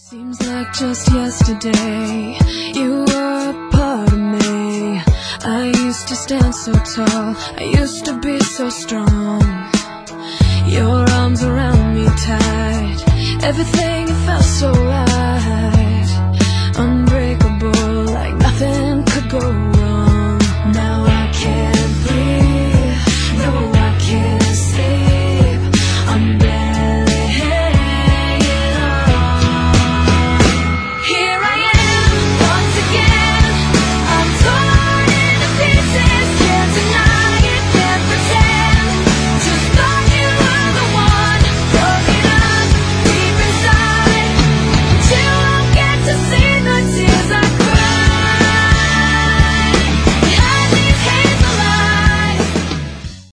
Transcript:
Seems like just yesterday you were a part of me. I used to stand so tall, I used to be so strong. Your arms around me tight, everything, it felt so right.